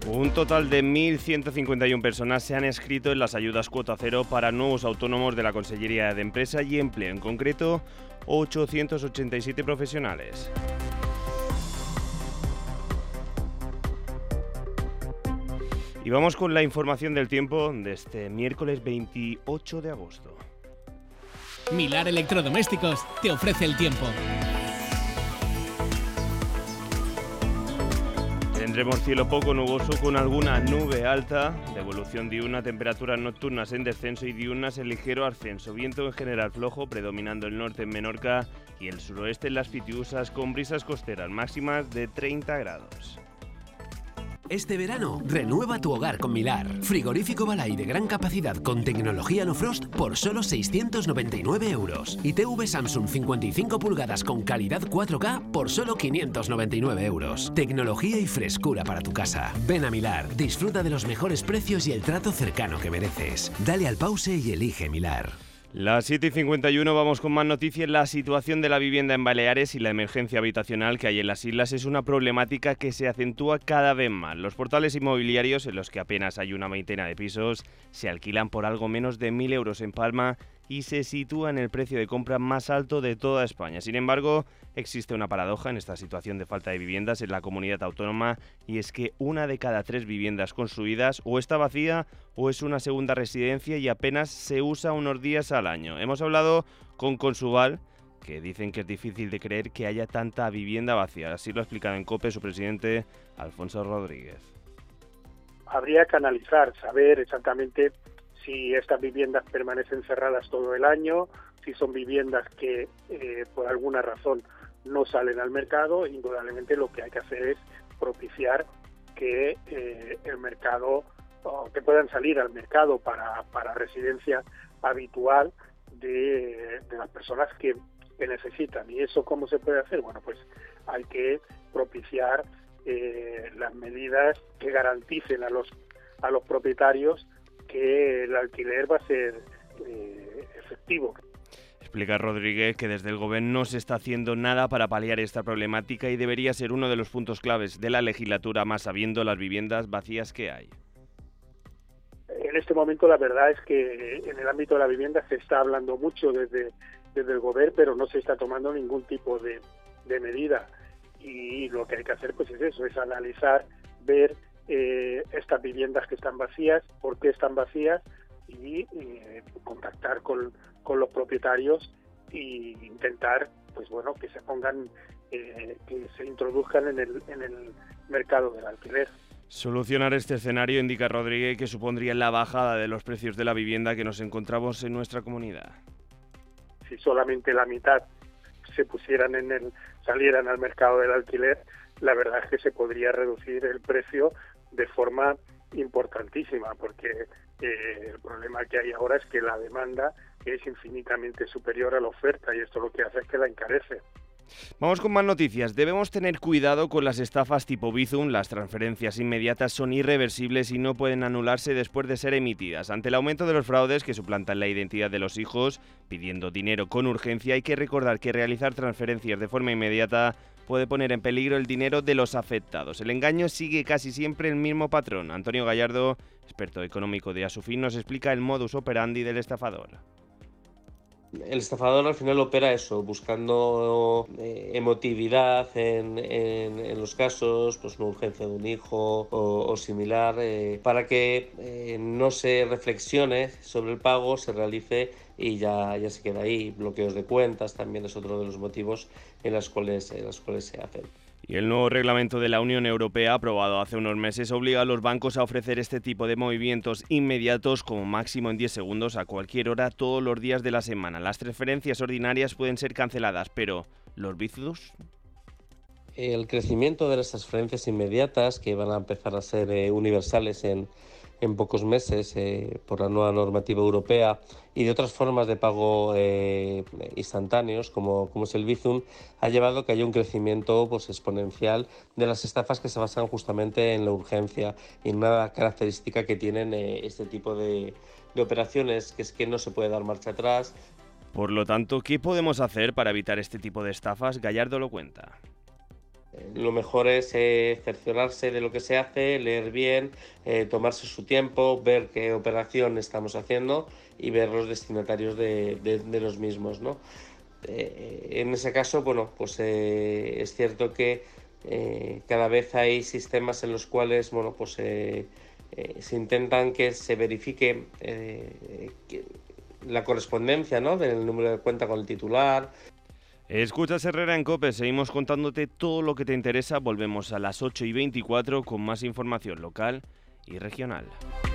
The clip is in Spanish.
Un total de 1.151 personas se han inscrito en las ayudas cuota cero para nuevos autónomos de la Consellería de Empresa y Empleo, en concreto 887 profesionales. Y vamos con la información del tiempo de este miércoles 28 de agosto. Milar Electrodomésticos te ofrece el tiempo. Tendremos cielo poco nuboso con alguna nube alta, de evolución diurna, temperaturas nocturnas en descenso y diurnas en ligero ascenso. Viento en general flojo, predominando el norte en Menorca y el suroeste en las Pitiusas, con brisas costeras máximas de 30 grados. Este verano, renueva tu hogar con Milar. Frigorífico Balay de gran capacidad con tecnología no frost por solo 699 euros. Y TV Samsung 55 pulgadas con calidad 4K por solo 599 euros. Tecnología y frescura para tu casa. Ven a Milar, disfruta de los mejores precios y el trato cercano que mereces. Dale al pause y elige Milar. Las 7:51, vamos con más noticias. La situación de la vivienda en Baleares y la emergencia habitacional que hay en las islas es una problemática que se acentúa cada vez más. Los portales inmobiliarios, en los que apenas hay una veintena de pisos, se alquilan por algo menos de 1.000 euros en Palma y se sitúa en el precio de compra más alto de toda España. Sin embargo, existe una paradoja en esta situación de falta de viviendas en la comunidad autónoma, y es que 1 de cada 3 viviendas construidas o está vacía o es una segunda residencia y apenas se usa unos días al año. Hemos hablado con Consubal, que dicen que es difícil de creer que haya tanta vivienda vacía. Así lo ha explicado en COPE su presidente, Alfonso Rodríguez. Habría que analizar, saber exactamente si estas viviendas permanecen cerradas todo el año, si son viviendas que por alguna razón no salen al mercado. Indudablemente lo que hay que hacer es propiciar que el mercado, o que puedan salir al mercado para residencia habitual de las personas que necesitan. ¿Y eso cómo se puede hacer? Bueno, pues hay que propiciar las medidas que garanticen a los propietarios que el alquiler va a ser efectivo. Explica Rodríguez que desde el Gobierno no se está haciendo nada para paliar esta problemática y debería ser uno de los puntos claves de la legislatura, más sabiendo las viviendas vacías que hay. En este momento la verdad es que en el ámbito de la vivienda se está hablando mucho desde el Gobierno, pero no se está tomando ningún tipo de medida. Y lo que hay que hacer pues es eso, es analizar, ver estas viviendas que están vacías, por qué están vacías, y contactar con los propietarios e intentar pues bueno que se pongan que se introduzcan en el mercado del alquiler. Solucionar este escenario, indica Rodríguez, que supondría la bajada de los precios de la vivienda que nos encontramos en nuestra comunidad. Si solamente la mitad salieran al mercado del alquiler, la verdad es que se podría reducir el precio de forma importantísima, porque el problema que hay ahora es que la demanda es infinitamente superior a la oferta, y esto lo que hace es que la encarece. Vamos con más noticias. Debemos tener cuidado con las estafas tipo Bizum. Las transferencias inmediatas son irreversibles y no pueden anularse después de ser emitidas. Ante el aumento de los fraudes que suplantan la identidad de los hijos, pidiendo dinero con urgencia, hay que recordar que realizar transferencias de forma inmediata puede poner en peligro el dinero de los afectados. El engaño sigue casi siempre el mismo patrón. Antonio Gallardo, experto económico de Asufin, nos explica el modus operandi del estafador. El estafador al final opera eso, buscando emotividad en los casos, pues una urgencia de un hijo o similar, para que no se reflexione sobre el pago, se realice y ya se queda ahí. Bloqueos de cuentas también es otro de los motivos en los cuales se hacen. Y el nuevo reglamento de la Unión Europea, aprobado hace unos meses, obliga a los bancos a ofrecer este tipo de movimientos inmediatos como máximo en 10 segundos a cualquier hora todos los días de la semana. Las transferencias ordinarias pueden ser canceladas, pero ¿los Bizum? El crecimiento de las transferencias inmediatas, que van a empezar a ser universales en pocos meses por la nueva normativa europea, y de otras formas de pago instantáneos como es el Bizum, ha llevado a que haya un crecimiento pues exponencial de las estafas que se basan justamente en la urgencia y en una característica que tienen este tipo de operaciones, que es que no se puede dar marcha atrás. Por lo tanto, ¿qué podemos hacer para evitar este tipo de estafas? Gallardo lo cuenta. Lo mejor es cerciorarse de lo que se hace, leer bien, tomarse su tiempo, ver qué operación estamos haciendo y ver los destinatarios de los mismos, ¿no? En ese caso, bueno, pues es cierto que cada vez hay sistemas en los cuales, bueno, pues se intentan que se verifique la correspondencia, ¿no?, del número de cuenta con el titular. Escuchas Herrera en COPE, seguimos contándote todo lo que te interesa. Volvemos a las 8:24 con más información local y regional.